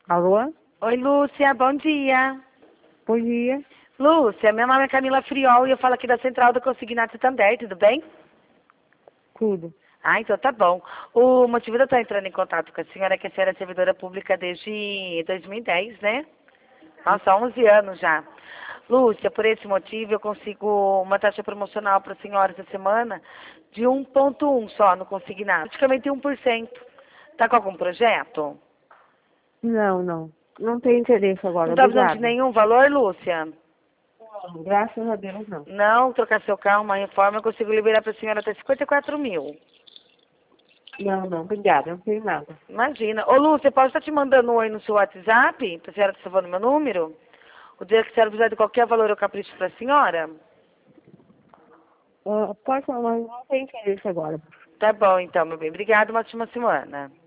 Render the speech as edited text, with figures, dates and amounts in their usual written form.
Alô? Oi, Lúcia, bom dia. Bom dia. Lúcia, meu nome é Camila Friol e eu falo aqui da Central do Consignado Santander, tudo bem? Tudo. Ah, então tá bom. O motivo de eu estar entrando em contato com a senhora é que a senhora é servidora pública desde 2010, né? Nossa, 11 anos já. Lúcia, por esse motivo eu consigo uma taxa promocional para a senhora essa semana de 1,1 só no consignado, praticamente 1%. Tá com algum projeto? Não, não. Não tenho interesse agora, Não tá precisando de obrigada. nenhum valor, Lúcia? Não, graças a Deus, não. Não, trocar seu carro, uma reforma, eu consigo liberar para a senhora até 54 mil. Não, não, obrigada, não tenho nada. Imagina. Ô, Lu, você pode estar te mandando um oi no seu WhatsApp, para a senhora estar salvando meu número? O dia que a senhora precisar de qualquer valor, eu capricho para a senhora? Pode falar, mas não tenho interesse agora. Tá bom, então, meu bem. Obrigada, uma ótima semana.